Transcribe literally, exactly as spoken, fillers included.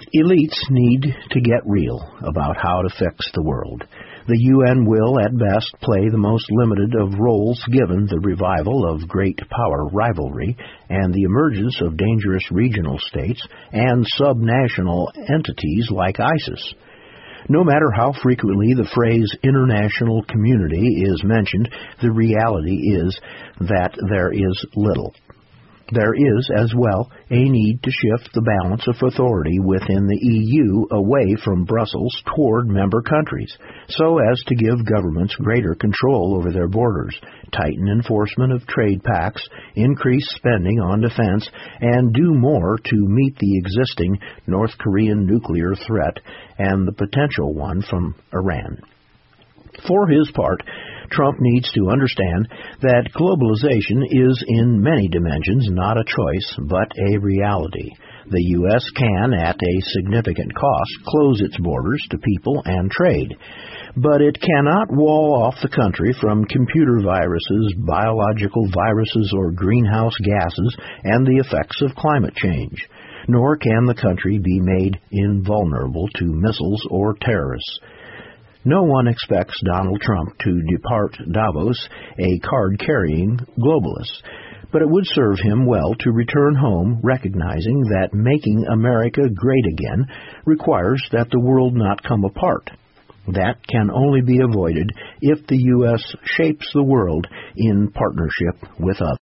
Elites need to get real about how to fix the world. The U N will, at best, play the most limited of roles given the revival of great power rivalry and the emergence of dangerous regional states and subnational entities like ISIS. No matter how frequently the phrase international community is mentioned, the reality is that there is little. There is, as well, a need to shift the balance of authority within the E U away from Brussels toward member countries, so as to give governments greater control over their borders, tighten enforcement of trade pacts, increase spending on defense, and do more to meet the existing North Korean nuclear threat and the potential one from Iran. For his part, Trump needs to understand that globalization is in many dimensions not a choice but a reality. The U S can, at a significant cost, close its borders to people and trade, but it cannot wall off the country from computer viruses, biological viruses, or greenhouse gases and the effects of climate change. Nor can the country be made invulnerable to missiles or terrorists. No one expects Donald Trump to depart Davos a card-carrying globalist, but it would serve him well to return home recognizing that making America great again requires that the world not come apart. That can only be avoided if the U S shapes the world in partnership with others.